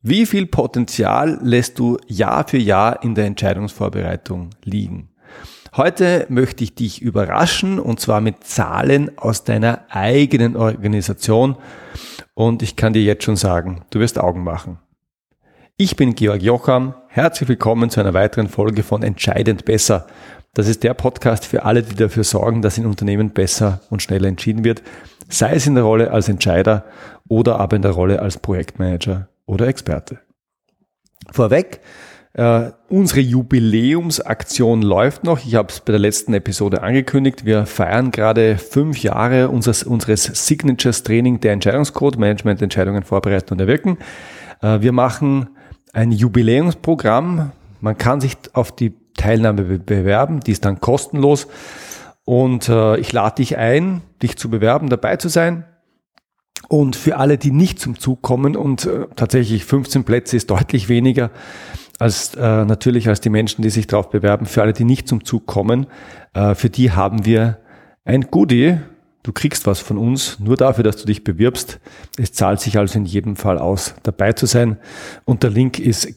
Wie viel Potenzial lässt du Jahr für Jahr in der Entscheidungsvorbereitung liegen? Heute möchte ich dich überraschen und zwar mit Zahlen aus deiner eigenen Organisation und ich kann dir jetzt schon sagen, du wirst Augen machen. Ich bin Georg Jocham, herzlich willkommen zu einer weiteren Folge von Entscheidend Besser. Das ist der Podcast für alle, die dafür sorgen, dass in Unternehmen besser und schneller entschieden wird, sei es in der Rolle als Entscheider oder aber in der Rolle als Projektmanager oder Experte. Vorweg, unsere Jubiläumsaktion läuft noch. Ich habe es bei der letzten Episode angekündigt. Wir feiern gerade 5 Jahre unseres Signatures Training der Entscheidungscode, Management, Entscheidungen vorbereiten und erwirken. Wir machen ein Jubiläumsprogramm. Man kann sich auf die Teilnahme bewerben. Die ist dann kostenlos. Und ich lade dich ein, dich zu bewerben, dabei zu sein. Und für alle, die nicht zum Zug kommen, und tatsächlich 15 Plätze ist deutlich weniger als natürlich als die Menschen, die sich darauf bewerben, für alle, die nicht zum Zug kommen, für die haben wir ein Goodie. Du kriegst was von uns, nur dafür, dass du dich bewirbst. Es zahlt sich also in jedem Fall aus, dabei zu sein. Und der Link ist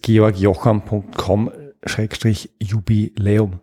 georgjocham.com/Jubiläum.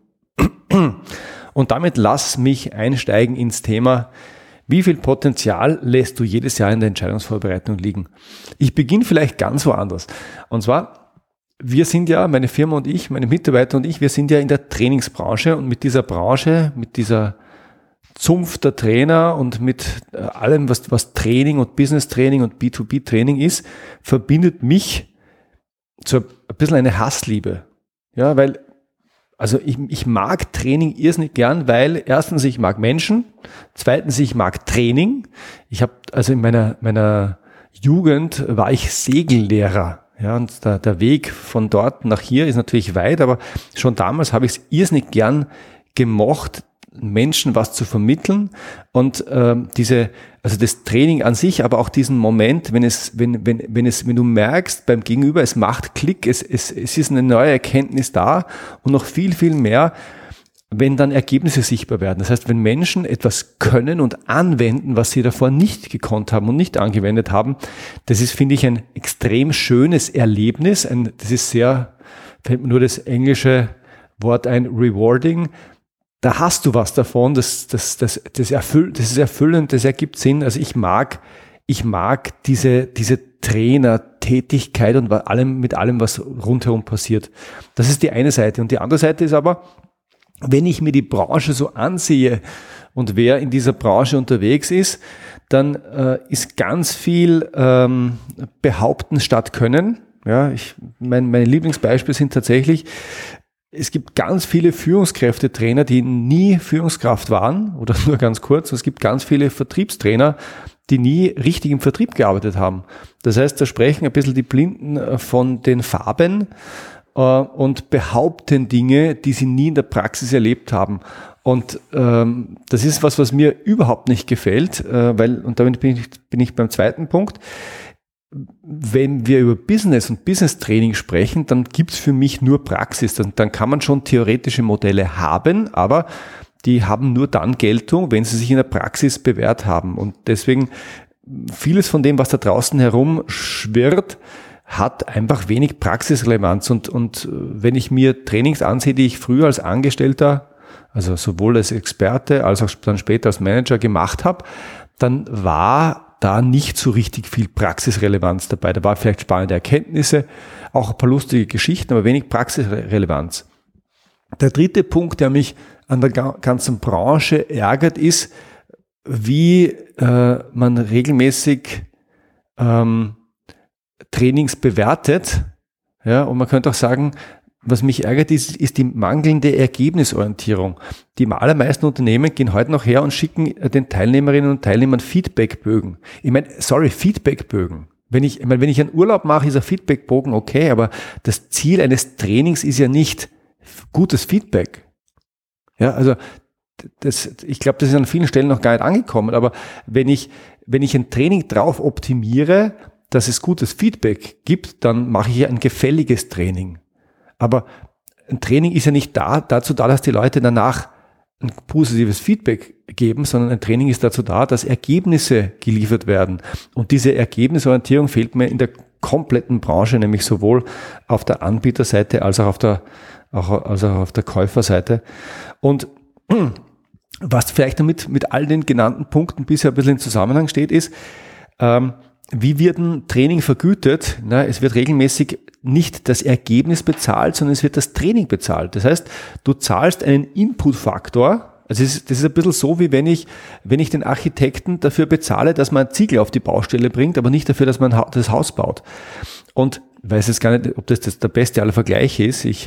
Und damit lass mich einsteigen ins Thema: Wie viel Potenzial lässt du jedes Jahr in der Entscheidungsvorbereitung liegen? Ich beginne vielleicht ganz woanders. Und zwar, wir sind ja, meine Firma und ich, meine Mitarbeiter und ich, wir sind ja in der Trainingsbranche und mit dieser Branche, mit dieser Zunft der Trainer und mit allem, was Training und Business Training und B2B Training ist, verbindet mich so ein bisschen eine Hassliebe. Ja, weil also ich mag Training irrsinnig gern, weil erstens, ich mag Menschen, zweitens, ich mag Training. Ich habe also in meiner Jugend war ich Segellehrer. Ja, und der Weg von dort nach hier ist natürlich weit, aber schon damals habe ich es irrsinnig gern gemocht, Menschen was zu vermitteln und also das Training an sich, aber auch diesen Moment, wenn du merkst beim Gegenüber, es macht Klick, es ist eine neue Erkenntnis da und noch viel, viel mehr, wenn dann Ergebnisse sichtbar werden. Das heißt, wenn Menschen etwas können und anwenden, was sie davor nicht gekonnt haben und nicht angewendet haben, das ist, finde ich, ein extrem schönes Erlebnis. Das ist sehr, fällt mir nur das englische Wort ein, rewarding. Da hast du was davon, das ist erfüllend, das ergibt Sinn. Also ich mag diese Trainertätigkeit und mit allem, was rundherum passiert. Das ist die eine Seite. Und die andere Seite ist aber, wenn ich mir die Branche so ansehe und wer in dieser Branche unterwegs ist, dann ist ganz viel Behaupten statt Können. Ja, meine Lieblingsbeispiele sind tatsächlich, es gibt ganz viele Führungskräftetrainer, die nie Führungskraft waren oder nur ganz kurz. Es gibt ganz viele Vertriebstrainer, die nie richtig im Vertrieb gearbeitet haben. Das heißt, da sprechen ein bisschen die Blinden von den Farben und behaupten Dinge, die sie nie in der Praxis erlebt haben. Und das ist was mir überhaupt nicht gefällt, und damit bin ich beim zweiten Punkt. Wenn wir über Business und Business Training sprechen, dann gibt's für mich nur Praxis. Dann kann man schon theoretische Modelle haben, aber die haben nur dann Geltung, wenn sie sich in der Praxis bewährt haben. Und deswegen vieles von dem, was da draußen herumschwirrt, hat einfach wenig Praxisrelevanz. Und wenn ich mir Trainings ansehe, die ich früher als Angestellter, also sowohl als Experte als auch dann später als Manager gemacht habe, dann war da nicht so richtig viel Praxisrelevanz dabei. Da war vielleicht spannende Erkenntnisse, auch ein paar lustige Geschichten, aber wenig Praxisrelevanz. Der dritte Punkt, der mich an der ganzen Branche ärgert, ist, wie man regelmäßig Trainings bewertet. Ja, und man könnte auch sagen, was mich ärgert, ist die mangelnde Ergebnisorientierung. Die allermeisten Unternehmen gehen heute noch her und schicken den Teilnehmerinnen und Teilnehmern Feedbackbögen. Ich meine, Feedbackbögen. Wenn ich einen Urlaub mache, ist ein Feedbackbogen okay, aber das Ziel eines Trainings ist ja nicht gutes Feedback. Ja, also ich glaube, das ist an vielen Stellen noch gar nicht angekommen, aber wenn ich ein Training drauf optimiere, dass es gutes Feedback gibt, dann mache ich ein gefälliges Training. Aber ein Training ist ja nicht dazu da, dass die Leute danach ein positives Feedback geben, sondern ein Training ist dazu da, dass Ergebnisse geliefert werden. Und diese Ergebnisorientierung fehlt mir in der kompletten Branche, nämlich sowohl auf der Anbieterseite als auch auf der Käuferseite. Und was vielleicht damit mit all den genannten Punkten bisher ein bisschen in Zusammenhang steht, ist, wie wird ein Training vergütet? Na, es wird regelmäßig nicht das Ergebnis bezahlt, sondern es wird das Training bezahlt. Das heißt, du zahlst einen Inputfaktor. Also das ist ein bisschen so, wie wenn ich den Architekten dafür bezahle, dass man Ziegel auf die Baustelle bringt, aber nicht dafür, dass man das Haus baut. Und ich weiß jetzt gar nicht, ob das der beste aller Vergleiche ist. Ich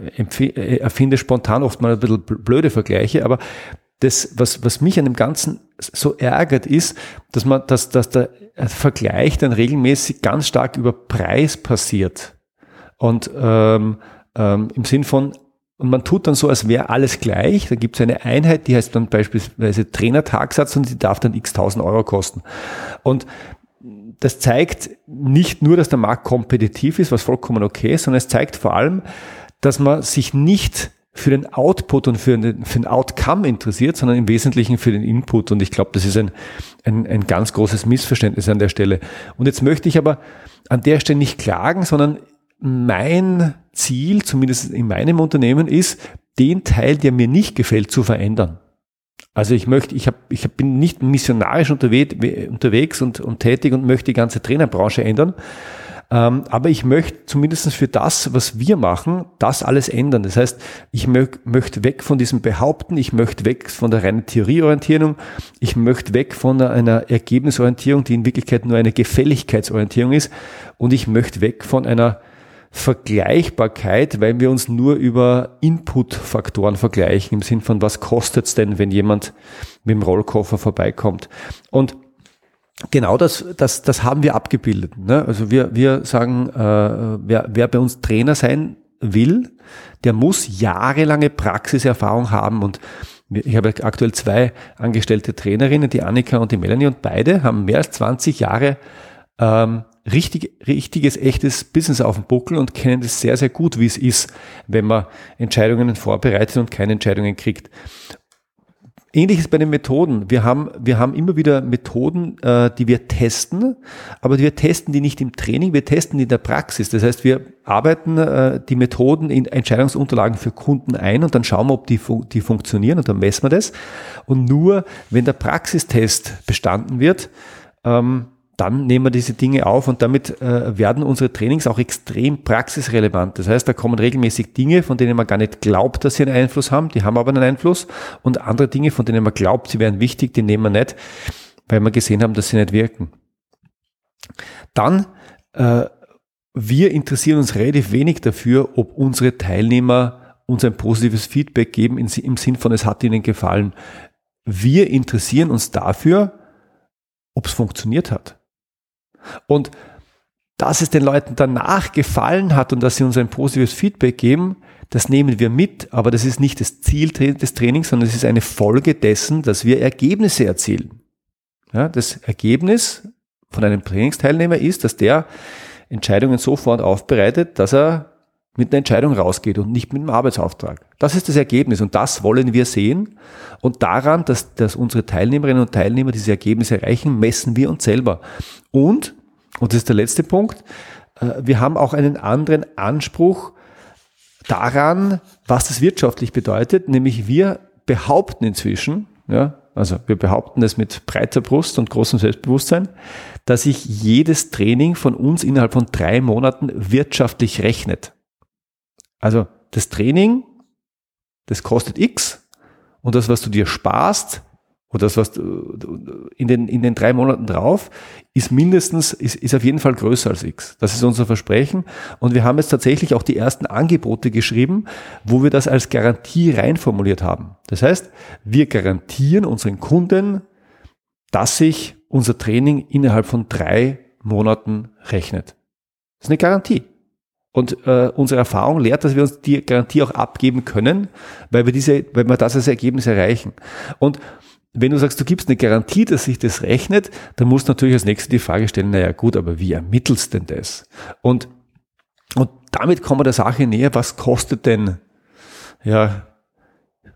erfinde spontan oft mal ein bisschen blöde Vergleiche, aber das, was mich an dem Ganzen so ärgert, ist, dass der Vergleich dann regelmäßig ganz stark über Preis passiert. Und im Sinn von, und man tut dann so, als wäre alles gleich. Da gibt es eine Einheit, die heißt dann beispielsweise Trainertagsatz und die darf dann x 1000 Euro kosten. Und das zeigt nicht nur, dass der Markt kompetitiv ist, was vollkommen okay ist, sondern es zeigt vor allem, dass man sich nicht für den Output und für den Outcome interessiert, sondern im Wesentlichen für den Input. Und ich glaube, das ist ein ganz großes Missverständnis an der Stelle. Und jetzt möchte ich aber an der Stelle nicht klagen, sondern mein Ziel, zumindest in meinem Unternehmen, ist, den Teil, der mir nicht gefällt, zu verändern. Also ich bin nicht missionarisch unterwegs und tätig und möchte die ganze Trainerbranche ändern. Aber ich möchte zumindest für das, was wir machen, das alles ändern. Das heißt, ich möchte weg von diesem Behaupten, ich möchte weg von der reinen Theorieorientierung, ich möchte weg von einer Ergebnisorientierung, die in Wirklichkeit nur eine Gefälligkeitsorientierung ist, und ich möchte weg von einer Vergleichbarkeit, weil wir uns nur über Input-Faktoren vergleichen, im Sinn von, was kostet es denn, wenn jemand mit dem Rollkoffer vorbeikommt. Und genau das haben wir abgebildet. Ne? Also wir sagen, wer bei uns Trainer sein will, der muss jahrelange Praxiserfahrung haben. Und ich habe aktuell 2 angestellte Trainerinnen, die Annika und die Melanie, und beide haben mehr als 20 Jahre richtiges, echtes Business auf dem Buckel und kennen das sehr, sehr gut, wie es ist, wenn man Entscheidungen vorbereitet und keine Entscheidungen kriegt. Ähnliches bei den Methoden. Wir haben immer wieder Methoden, die wir testen, aber wir testen die nicht im Training, wir testen die in der Praxis. Das heißt, wir arbeiten die Methoden in Entscheidungsunterlagen für Kunden ein und dann schauen wir, ob die funktionieren, und dann messen wir das. Und nur wenn der Praxistest bestanden wird, dann nehmen wir diese Dinge auf, und damit werden unsere Trainings auch extrem praxisrelevant. Das heißt, da kommen regelmäßig Dinge, von denen man gar nicht glaubt, dass sie einen Einfluss haben, die haben aber einen Einfluss, und andere Dinge, von denen man glaubt, sie wären wichtig, die nehmen wir nicht, weil wir gesehen haben, dass sie nicht wirken. Dann, wir interessieren uns relativ wenig dafür, ob unsere Teilnehmer uns ein positives Feedback geben, im Sinn von, es hat ihnen gefallen. Wir interessieren uns dafür, ob es funktioniert hat. Und dass es den Leuten danach gefallen hat und dass sie uns ein positives Feedback geben, das nehmen wir mit, aber das ist nicht das Ziel des Trainings, sondern es ist eine Folge dessen, dass wir Ergebnisse erzielen. Ja, das Ergebnis von einem Trainingsteilnehmer ist, dass der Entscheidungen sofort aufbereitet, dass er mit einer Entscheidung rausgeht und nicht mit einem Arbeitsauftrag. Das ist das Ergebnis, und das wollen wir sehen. Und daran, dass unsere Teilnehmerinnen und Teilnehmer diese Ergebnisse erreichen, messen wir uns selber. Und das ist der letzte Punkt, wir haben auch einen anderen Anspruch daran, was das wirtschaftlich bedeutet, nämlich wir behaupten inzwischen, wir behaupten es mit breiter Brust und großem Selbstbewusstsein, dass sich jedes Training von uns innerhalb von 3 Monaten wirtschaftlich rechnet. Also das Training, das kostet X, und das, was du dir sparst, oder das, was du in den 3 Monaten drauf, ist auf jeden Fall größer als X. Das ist unser Versprechen, und wir haben jetzt tatsächlich auch die ersten Angebote geschrieben, wo wir das als Garantie reinformuliert haben. Das heißt, wir garantieren unseren Kunden, dass sich unser Training innerhalb von 3 Monaten rechnet. Das ist eine Garantie. Und unsere Erfahrung lehrt, dass wir uns die Garantie auch abgeben können, weil wir das als Ergebnis erreichen. Und wenn du sagst, du gibst eine Garantie, dass sich das rechnet, dann musst du natürlich als nächstes die Frage stellen, naja gut, aber wie ermittelst denn das? Und damit kommen wir der Sache näher, was kostet denn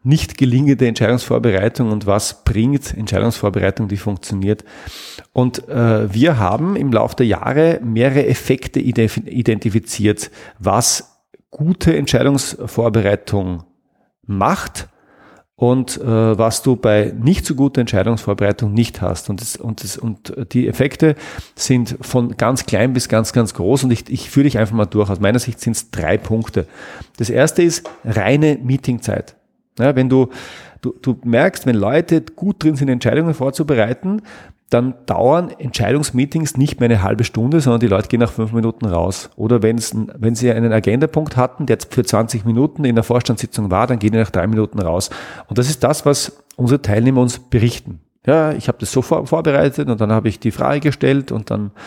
nicht gelingende Entscheidungsvorbereitung und was bringt Entscheidungsvorbereitung, die funktioniert. Und wir haben im Laufe der Jahre mehrere Effekte identifiziert, was gute Entscheidungsvorbereitung macht und was du bei nicht so guter Entscheidungsvorbereitung nicht hast. Und die Effekte sind von ganz klein bis ganz, ganz groß, und ich führe dich einfach mal durch. Aus meiner Sicht sind es 3 Punkte. Das erste ist reine Meetingzeit. Ja, wenn du merkst, wenn Leute gut drin sind, Entscheidungen vorzubereiten, dann dauern Entscheidungsmeetings nicht mehr eine halbe Stunde, sondern die Leute gehen nach 5 Minuten raus. Oder wenn sie einen Agendapunkt hatten, der jetzt für 20 Minuten in der Vorstandssitzung war, dann gehen die nach 3 Minuten raus. Und das ist das, was unsere Teilnehmer uns berichten. Ja, ich habe das so vorbereitet und dann habe ich die Frage gestellt und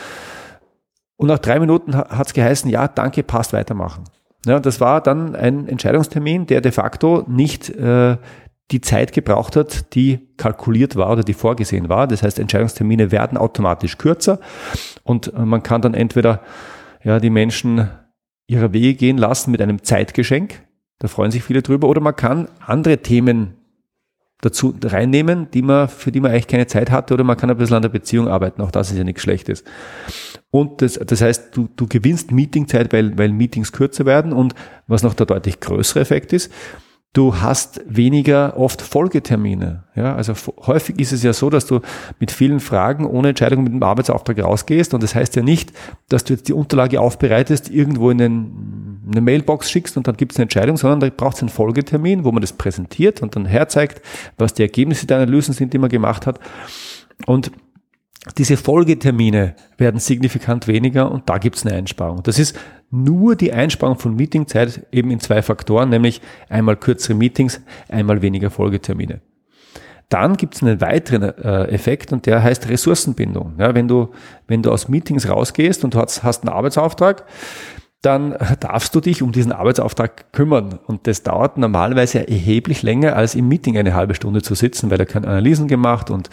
nach 3 Minuten hat es geheißen, ja, danke, passt, weitermachen. Ja, das war dann ein Entscheidungstermin, der de facto nicht die Zeit gebraucht hat, die kalkuliert war oder die vorgesehen war. Das heißt, Entscheidungstermine werden automatisch kürzer und man kann dann entweder die Menschen ihrer Wege gehen lassen mit einem Zeitgeschenk, da freuen sich viele drüber, oder man kann andere Themen dazu reinnehmen, für die man eigentlich keine Zeit hatte, oder man kann ein bisschen an der Beziehung arbeiten, auch das ist ja nichts Schlechtes. Und das heißt, du gewinnst Meetingzeit, weil Meetings kürzer werden, und was noch der deutlich größere Effekt ist, du hast weniger oft Folgetermine. Ja, also häufig ist es ja so, dass du mit vielen Fragen ohne Entscheidung mit dem Arbeitsauftrag rausgehst, und das heißt ja nicht, dass du jetzt die Unterlage aufbereitest, irgendwo in eine Mailbox schickst und dann gibt es eine Entscheidung, sondern da braucht es einen Folgetermin, wo man das präsentiert und dann herzeigt, was die Ergebnisse der Analysen sind, die man gemacht hat. Und diese Folgetermine werden signifikant weniger, und da gibt es eine Einsparung. Das ist nur die Einsparung von Meetingzeit eben in 2 Faktoren, nämlich einmal kürzere Meetings, einmal weniger Folgetermine. Dann gibt es einen weiteren Effekt, und der heißt Ressourcenbindung. Ja, wenn du aus Meetings rausgehst und du hast einen Arbeitsauftrag, dann darfst du dich um diesen Arbeitsauftrag kümmern. Und das dauert normalerweise erheblich länger, als im Meeting eine halbe Stunde zu sitzen, weil da können Analysen gemacht und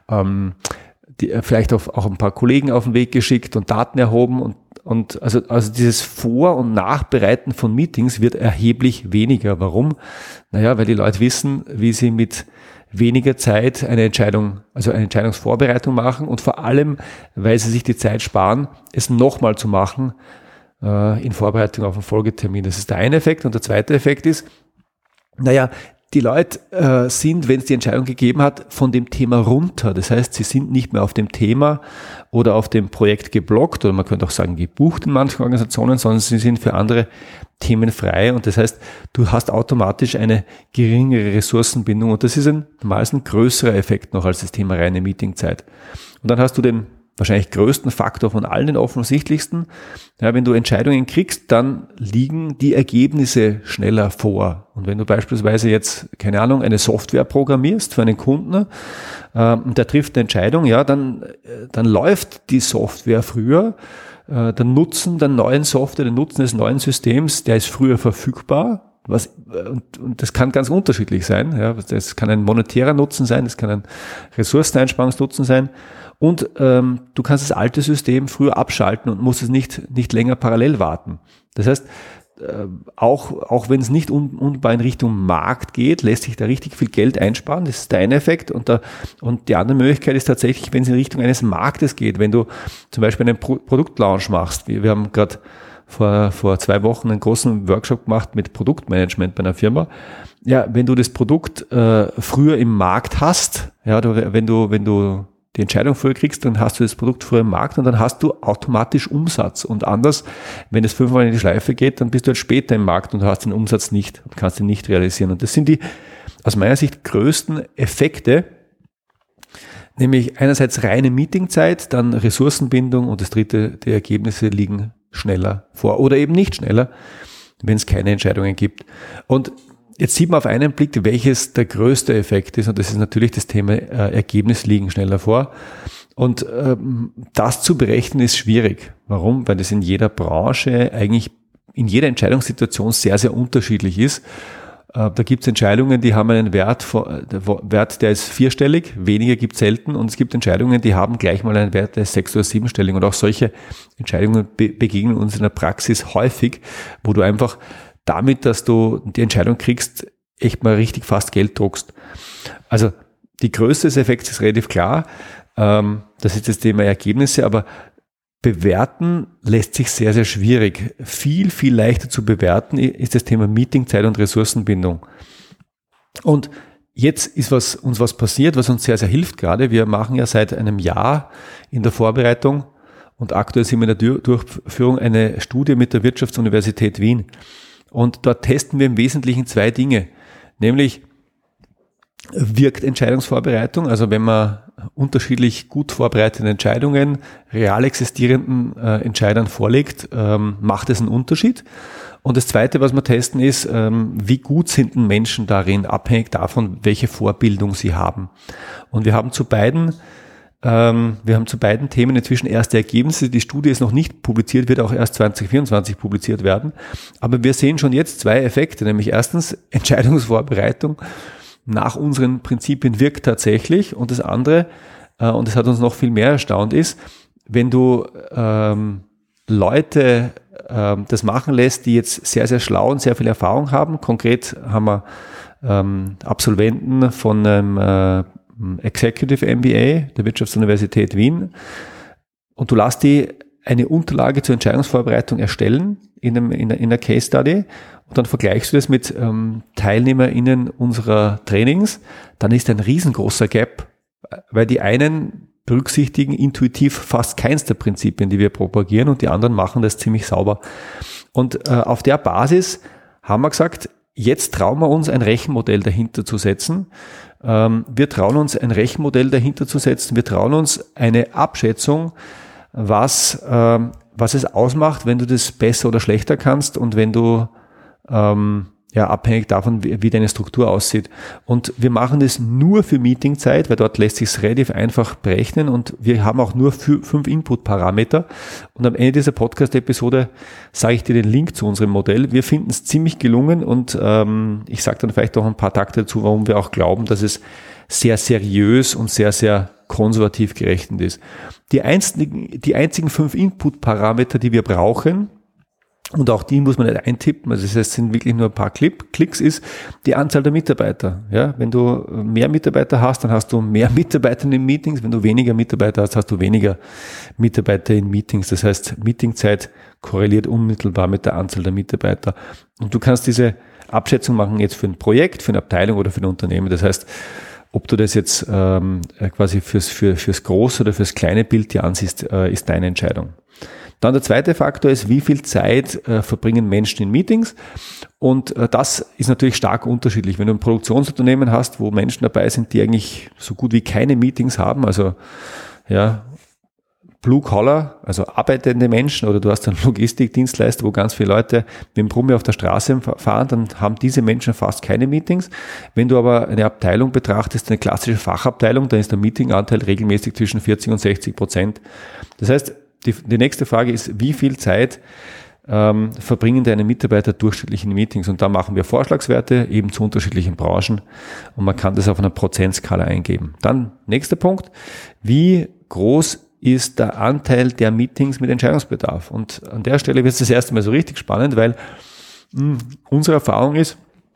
vielleicht auch ein paar Kollegen auf den Weg geschickt und Daten erhoben, und also dieses Vor- und Nachbereiten von Meetings wird erheblich weniger. Warum? Naja, weil die Leute wissen, wie sie mit weniger Zeit eine Entscheidungsvorbereitung machen, und vor allem, weil sie sich die Zeit sparen, es nochmal zu machen in Vorbereitung auf einen Folgetermin. Das ist der eine Effekt. Und der zweite Effekt ist, die Leute sind, wenn es die Entscheidung gegeben hat, von dem Thema runter. Das heißt, sie sind nicht mehr auf dem Thema oder auf dem Projekt geblockt, oder man könnte auch sagen gebucht in manchen Organisationen, sondern sie sind für andere Themen frei. Und das heißt, du hast automatisch eine geringere Ressourcenbindung, und das ist meist ein größerer Effekt noch als das Thema reine Meetingzeit. Und dann hast du den wahrscheinlich größten Faktor von allen, den offensichtlichsten. Ja, wenn du Entscheidungen kriegst, dann liegen die Ergebnisse schneller vor. Und wenn du beispielsweise jetzt, keine Ahnung, eine Software programmierst für einen Kunden, und der trifft eine Entscheidung, dann läuft die Software früher. Der Nutzen der neuen Software, der Nutzen des neuen Systems, der ist früher verfügbar. Und das kann ganz unterschiedlich sein. Ja, das kann ein monetärer Nutzen sein, das kann ein Ressourceneinsparungsnutzen sein. Und du kannst das alte System früher abschalten und musst es nicht länger parallel warten. Das heißt, auch wenn es nicht unmittelbar in Richtung Markt geht, lässt sich da richtig viel Geld einsparen. Das ist der eine Effekt. Und die andere Möglichkeit ist tatsächlich, wenn es in Richtung eines Marktes geht, wenn du zum Beispiel einen Produktlaunch machst. Wir haben gerade vor 2 Wochen einen großen Workshop gemacht mit Produktmanagement bei einer Firma. Ja, wenn du das Produkt früher im Markt hast, wenn du die Entscheidung früher kriegst, dann hast du das Produkt früher im Markt, und dann hast du automatisch Umsatz. Und anders, wenn es 5-mal in die Schleife geht, dann bist du halt später im Markt und hast den Umsatz nicht und kannst ihn nicht realisieren. Und das sind die aus meiner Sicht größten Effekte, nämlich einerseits reine Meetingzeit, dann Ressourcenbindung, und das dritte, die Ergebnisse liegen schneller vor oder eben nicht schneller, wenn es keine Entscheidungen gibt. Und jetzt sieht man auf einen Blick, welches der größte Effekt ist, und das ist natürlich das Thema Ergebnis liegen schneller vor. Und das zu berechnen ist schwierig. Warum? Weil das in jeder Branche eigentlich in jeder Entscheidungssituation sehr, sehr unterschiedlich ist. Da gibt es Entscheidungen, die haben einen Wert, der ist 4-stellig, weniger gibt es selten, und es gibt Entscheidungen, die haben gleich mal einen Wert, der ist 6- oder 7-stellig, und auch solche Entscheidungen begegnen uns in der Praxis häufig, wo du einfach damit, dass du die Entscheidung kriegst, echt mal richtig fast Geld druckst. Also die Größe des Effekts ist relativ klar. Das ist das Thema Ergebnisse, aber bewerten lässt sich sehr, sehr schwierig. Viel, viel leichter zu bewerten ist das Thema Meetingzeit und Ressourcenbindung. Und jetzt ist uns was passiert, was uns sehr, sehr hilft gerade. Wir machen ja seit einem Jahr in der Vorbereitung und aktuell sind wir in der Durchführung eine Studie mit der Wirtschaftsuniversität Wien. Und dort testen wir im Wesentlichen 2 Dinge, nämlich wirkt Entscheidungsvorbereitung, also wenn man unterschiedlich gut vorbereitete Entscheidungen real existierenden Entscheidern vorlegt, macht es einen Unterschied. Und das Zweite, was wir testen, ist, wie gut sind denn Menschen darin, abhängig davon, welche Vorbildung sie haben. Und wir haben zu beiden Themen inzwischen erste Ergebnisse. Die Studie ist noch nicht publiziert, wird auch erst 2024 publiziert werden. Aber wir sehen schon jetzt 2 Effekte, nämlich erstens Entscheidungsvorbereitung nach unseren Prinzipien wirkt tatsächlich. Und das andere, und das hat uns noch viel mehr erstaunt, ist, wenn du Leute das machen lässt, die jetzt sehr, sehr schlau und sehr viel Erfahrung haben. Konkret haben wir Absolventen von einem Executive MBA der Wirtschaftsuniversität Wien und du lässt die eine Unterlage zur Entscheidungsvorbereitung erstellen in einer Case Study und dann vergleichst du das mit TeilnehmerInnen unserer Trainings, dann ist ein riesengroßer Gap, weil die einen berücksichtigen intuitiv fast keins der Prinzipien, die wir propagieren und die anderen machen das ziemlich sauber. Und auf der Basis haben wir gesagt, jetzt trauen wir uns ein Rechenmodell dahinter zu setzen. Wir trauen uns ein Rechenmodell dahinter zu setzen. Wir trauen uns eine Abschätzung, was es ausmacht, wenn du das besser oder schlechter kannst und wenn du abhängig davon, wie deine Struktur aussieht. Und wir machen das nur für Meetingzeit, weil dort lässt sich es relativ einfach berechnen und wir haben auch nur 5 Input-Parameter. Und am Ende dieser Podcast-Episode sage ich dir den Link zu unserem Modell. Wir finden es ziemlich gelungen und ich sage dann vielleicht auch ein paar Takte dazu, warum wir auch glauben, dass es sehr seriös und sehr, sehr konservativ gerechnet ist. Die einzigen 5 Input-Parameter, die wir brauchen, und auch die muss man nicht eintippen, also das heißt, es sind wirklich nur ein paar Klicks, ist die Anzahl der Mitarbeiter. Ja, wenn du mehr Mitarbeiter hast, dann hast du mehr Mitarbeiter in den Meetings. Wenn du weniger Mitarbeiter hast, hast du weniger Mitarbeiter in Meetings. Das heißt, Meetingzeit korreliert unmittelbar mit der Anzahl der Mitarbeiter. Und du kannst diese Abschätzung machen jetzt für ein Projekt, für eine Abteilung oder für ein Unternehmen. Das heißt, ob du das jetzt quasi fürs große oder fürs kleine Bild dir ansiehst, ist deine Entscheidung. Dann der zweite Faktor ist, wie viel Zeit verbringen Menschen in Meetings, und das ist natürlich stark unterschiedlich. Wenn du ein Produktionsunternehmen hast, wo Menschen dabei sind, die eigentlich so gut wie keine Meetings haben, also ja, Blue Collar, also arbeitende Menschen, oder du hast einen Logistikdienstleister, wo ganz viele Leute mit dem Brummi auf der Straße fahren, dann haben diese Menschen fast keine Meetings. Wenn du aber eine Abteilung betrachtest, eine klassische Fachabteilung, dann ist der Meetinganteil regelmäßig zwischen 40% und 60%. Das heißt, die nächste Frage ist, wie viel Zeit verbringen deine Mitarbeiter durchschnittlich in Meetings? Und da machen wir Vorschlagswerte eben zu unterschiedlichen Branchen und man kann das auf einer Prozentskala eingeben. Dann nächster Punkt, wie groß ist der Anteil der Meetings mit Entscheidungsbedarf? Und an der Stelle wird es das erste Mal so richtig spannend, weil unsere Erfahrung ist,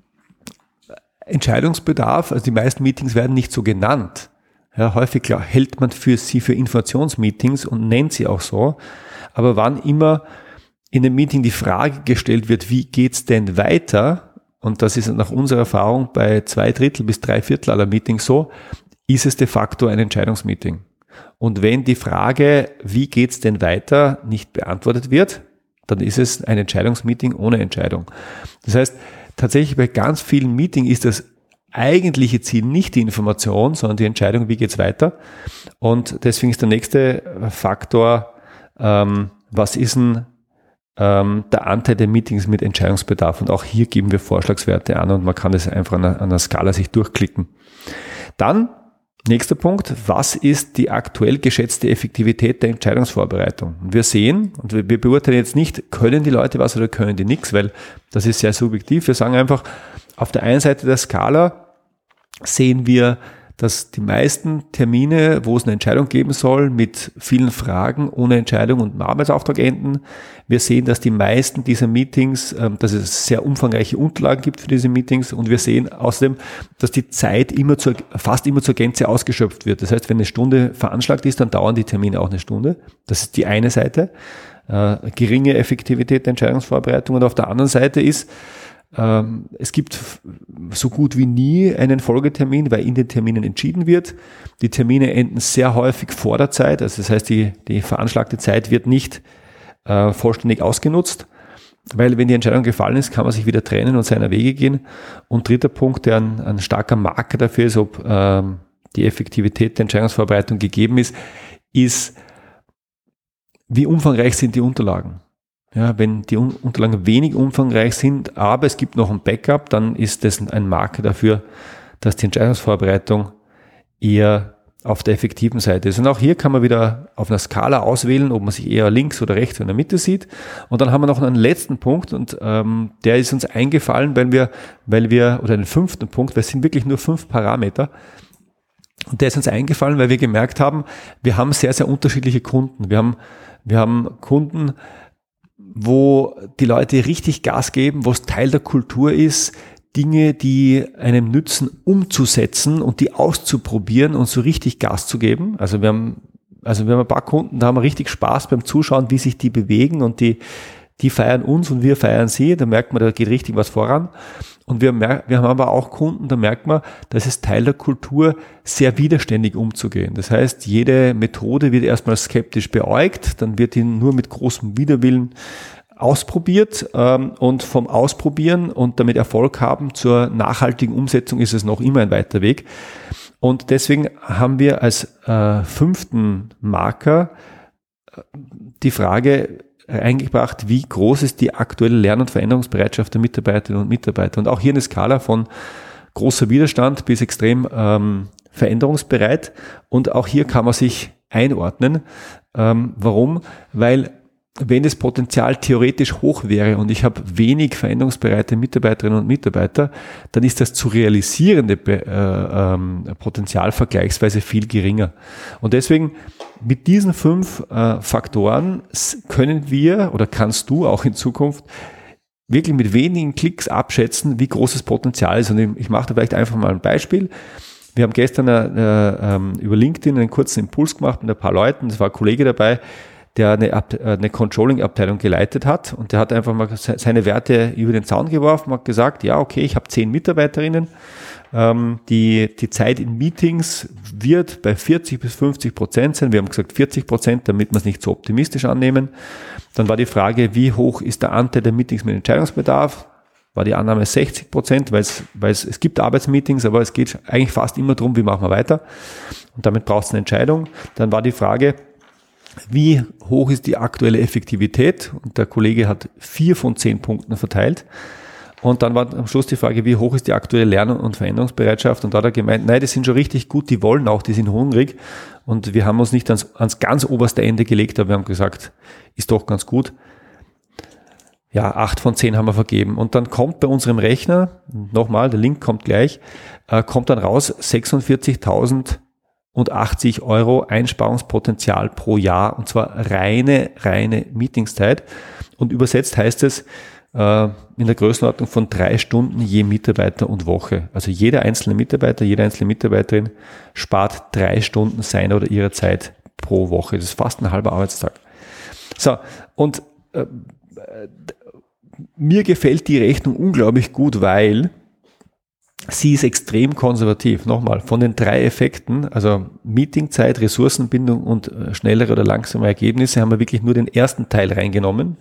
Entscheidungsbedarf, also die meisten Meetings werden nicht so genannt. Ja, häufig hält man sie für Informationsmeetings und nennt sie auch so. Aber wann immer in einem Meeting die Frage gestellt wird, wie geht's denn weiter? Und das ist nach unserer Erfahrung bei 2/3 bis 3/4 aller Meetings so, ist es de facto ein Entscheidungsmeeting. Und wenn die Frage, wie geht's denn weiter, nicht beantwortet wird, dann ist es ein Entscheidungsmeeting ohne Entscheidung. Das heißt, tatsächlich bei ganz vielen Meetings ist das eigentliche Ziel nicht die Information, sondern die Entscheidung, wie geht's weiter. Und deswegen ist der nächste Faktor, was ist denn der Anteil der Meetings mit Entscheidungsbedarf? Und auch hier geben wir Vorschlagswerte an und man kann das einfach an der Skala sich durchklicken. Dann, nächster Punkt, was ist die aktuell geschätzte Effektivität der Entscheidungsvorbereitung? Und wir sehen, und wir beurteilen jetzt nicht, können die Leute was oder können die nichts, weil das ist sehr subjektiv. Wir sagen einfach, auf der einen Seite der Skala sehen wir, dass die meisten Termine, wo es eine Entscheidung geben soll, mit vielen Fragen ohne Entscheidung und einem Arbeitsauftrag enden. Wir sehen, dass die meisten dieser Meetings, dass es sehr umfangreiche Unterlagen gibt für diese Meetings, und wir sehen außerdem, dass die Zeit fast immer zur Gänze ausgeschöpft wird. Das heißt, wenn eine Stunde veranschlagt ist, dann dauern die Termine auch eine Stunde. Das ist die eine Seite. Geringe Effektivität der Entscheidungsvorbereitung. Und auf der anderen Seite ist, es gibt so gut wie nie einen Folgetermin, weil in den Terminen entschieden wird. Die Termine enden sehr häufig vor der Zeit, also das heißt, die veranschlagte Zeit wird nicht vollständig ausgenutzt, weil wenn die Entscheidung gefallen ist, kann man sich wieder trennen und seiner Wege gehen. Und dritter Punkt, der ein starker Marker dafür ist, ob die Effektivität der Entscheidungsvorbereitung gegeben ist, wie umfangreich sind die Unterlagen. Ja, wenn die Unterlagen wenig umfangreich sind, aber es gibt noch ein Backup, dann ist das ein Marker dafür, dass die Entscheidungsvorbereitung eher auf der effektiven Seite ist. Und auch hier kann man wieder auf einer Skala auswählen, ob man sich eher links oder rechts in der Mitte sieht. Und dann haben wir noch einen letzten Punkt, und der ist uns eingefallen, weil wir oder einen fünften Punkt, weil es sind wirklich nur 5 Parameter. Und der ist uns eingefallen, weil wir gemerkt haben, wir haben sehr, sehr unterschiedliche Kunden. Wir haben Kunden, wo die Leute richtig Gas geben, wo es Teil der Kultur ist, Dinge, die einem nützen, umzusetzen und die auszuprobieren und so richtig Gas zu geben. Also wir haben ein paar Kunden, da haben wir richtig Spaß beim Zuschauen, wie sich die bewegen, und die feiern uns und wir feiern sie. Da merkt man, da geht richtig was voran. Und wir haben aber auch Kunden, da merkt man, das ist Teil der Kultur, sehr widerständig umzugehen. Das heißt, jede Methode wird erstmal skeptisch beäugt, dann wird die nur mit großem Widerwillen ausprobiert, und vom Ausprobieren und damit Erfolg haben zur nachhaltigen Umsetzung ist es noch immer ein weiter Weg. Und deswegen haben wir als 5. Marker die Frage eingebracht, wie groß ist die aktuelle Lern- und Veränderungsbereitschaft der Mitarbeiterinnen und Mitarbeiter. Und auch hier eine Skala von großer Widerstand bis extrem veränderungsbereit. Und auch hier kann man sich einordnen. Warum? Weil wenn das Potenzial theoretisch hoch wäre und ich habe wenig veränderungsbereite Mitarbeiterinnen und Mitarbeiter, dann ist das zu realisierende Potenzial vergleichsweise viel geringer. Und deswegen mit diesen 5 Faktoren können wir oder kannst du auch in Zukunft wirklich mit wenigen Klicks abschätzen, wie groß das Potenzial ist. Und ich mache da vielleicht einfach mal ein Beispiel. Wir haben gestern über LinkedIn einen kurzen Impuls gemacht mit ein paar Leuten. Es war ein Kollege dabei, der eine Controlling-Abteilung geleitet hat, und der hat einfach mal seine Werte über den Zaun geworfen, hat gesagt, ja, okay, ich habe 10 Mitarbeiterinnen, die Zeit in Meetings wird bei 40-50% sein. Wir haben gesagt 40%, damit wir es nicht so optimistisch annehmen. Dann war die Frage, wie hoch ist der Anteil der Meetings mit Entscheidungsbedarf? War die Annahme 60%, weil es gibt Arbeitsmeetings, aber es geht eigentlich fast immer darum, wie machen wir weiter. Und damit braucht es eine Entscheidung. Dann war die Frage, wie hoch ist die aktuelle Effektivität? Und der Kollege hat 4 von 10 Punkten verteilt. Und dann war am Schluss die Frage, wie hoch ist die aktuelle Lern- und Veränderungsbereitschaft? Und da hat er gemeint, nein, die sind schon richtig gut, die wollen auch, die sind hungrig. Und wir haben uns nicht ans ganz oberste Ende gelegt, aber wir haben gesagt, ist doch ganz gut. Ja, 8 von 10 haben wir vergeben. Und dann kommt bei unserem Rechner, nochmal, der Link kommt gleich, kommt dann raus 46.080 € Einsparungspotenzial pro Jahr, und zwar reine Meetingszeit. Und übersetzt heißt es in der Größenordnung von 3 Stunden je Mitarbeiter und Woche. Also jeder einzelne Mitarbeiter, jede einzelne Mitarbeiterin spart 3 Stunden seiner oder ihrer Zeit pro Woche. Das ist fast ein halber Arbeitstag. So, und mir gefällt die Rechnung unglaublich gut, weil sie ist extrem konservativ. Nochmal, von den 3 Effekten, also Meetingzeit, Ressourcenbindung und schnellere oder langsame Ergebnisse, haben wir wirklich nur den ersten Teil reingenommen.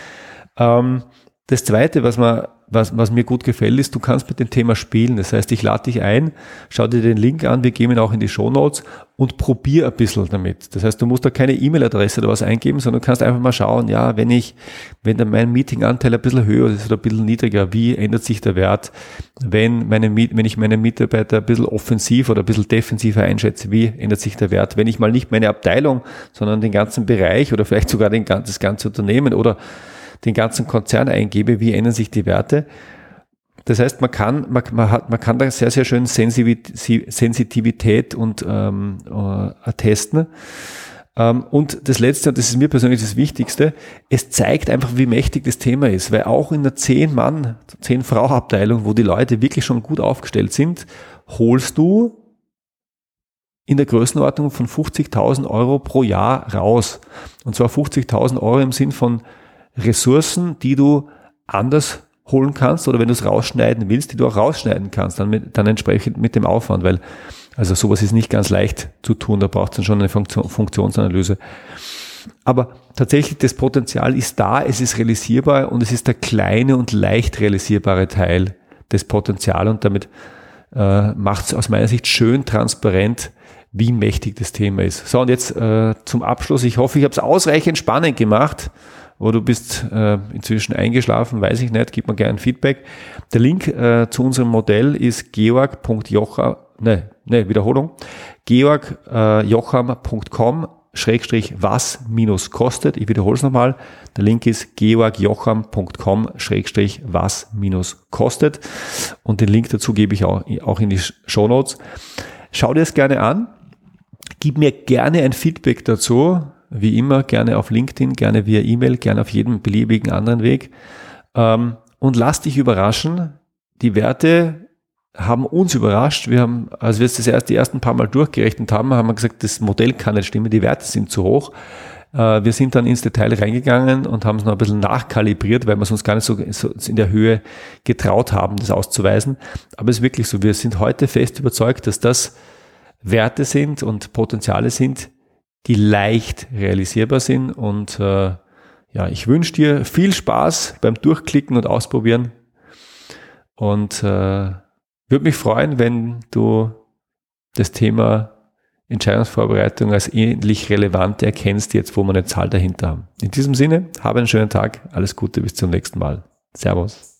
Das Zweite, was mir gut gefällt, ist, du kannst mit dem Thema spielen. Das heißt, ich lade dich ein, schau dir den Link an, wir geben ihn auch in die Shownotes und probier ein bisschen damit. Das heißt, du musst da keine E-Mail-Adresse oder was eingeben, sondern du kannst einfach mal schauen, ja, wenn dann mein Meetinganteil ein bisschen höher ist oder ein bisschen niedriger, wie ändert sich der Wert? Wenn ich meine Mitarbeiter ein bisschen offensiv oder ein bisschen defensiver einschätze, wie ändert sich der Wert? Wenn ich mal nicht meine Abteilung, sondern den ganzen Bereich oder vielleicht sogar das ganze Unternehmen oder den ganzen Konzern eingebe, wie ändern sich die Werte? Das heißt, man kann da sehr, sehr schön Sensitivität und testen. Und das Letzte, und das ist mir persönlich das Wichtigste, es zeigt einfach, wie mächtig das Thema ist, weil auch in einer 10-Mann-, 10-Frau-Abteilung, wo die Leute wirklich schon gut aufgestellt sind, holst du in der Größenordnung von 50.000 Euro pro Jahr raus. Und zwar 50.000 Euro im Sinn von Ressourcen, die du anders holen kannst oder wenn du es rausschneiden willst, die du auch rausschneiden kannst, dann entsprechend mit dem Aufwand, weil also sowas ist nicht ganz leicht zu tun, da braucht es dann schon eine Funktionsanalyse. Aber tatsächlich das Potenzial ist da, es ist realisierbar und es ist der kleine und leicht realisierbare Teil des Potenzials und damit macht es aus meiner Sicht schön transparent, wie mächtig das Thema ist. So, und jetzt zum Abschluss, ich hoffe, ich habe es ausreichend spannend gemacht. Oder du bist inzwischen eingeschlafen, weiß ich nicht, gib mir gerne ein Feedback. Der Link zu unserem Modell ist georg.jocham.com/was-kostet. Ich wiederhole es nochmal. Der Link ist georg.jocham.com/was-kostet. Und den Link dazu gebe ich auch in die Shownotes. Schau dir es gerne an. Gib mir gerne ein Feedback dazu. Wie immer, gerne auf LinkedIn, gerne via E-Mail, gerne auf jedem beliebigen anderen Weg. Und lass dich überraschen. Die Werte haben uns überrascht. Wir haben, als wir es die ersten paar Mal durchgerechnet haben, haben wir gesagt, das Modell kann nicht stimmen, die Werte sind zu hoch. Wir sind dann ins Detail reingegangen und haben es noch ein bisschen nachkalibriert, weil wir es uns gar nicht so in der Höhe getraut haben, das auszuweisen. Aber es ist wirklich so, wir sind heute fest überzeugt, dass das Werte sind und Potenziale sind, die leicht realisierbar sind und ich wünsche dir viel Spaß beim Durchklicken und Ausprobieren und würde mich freuen, wenn du das Thema Entscheidungsvorbereitung als ähnlich relevant erkennst, jetzt wo wir eine Zahl dahinter haben. In diesem Sinne, habe einen schönen Tag, alles Gute, bis zum nächsten Mal. Servus.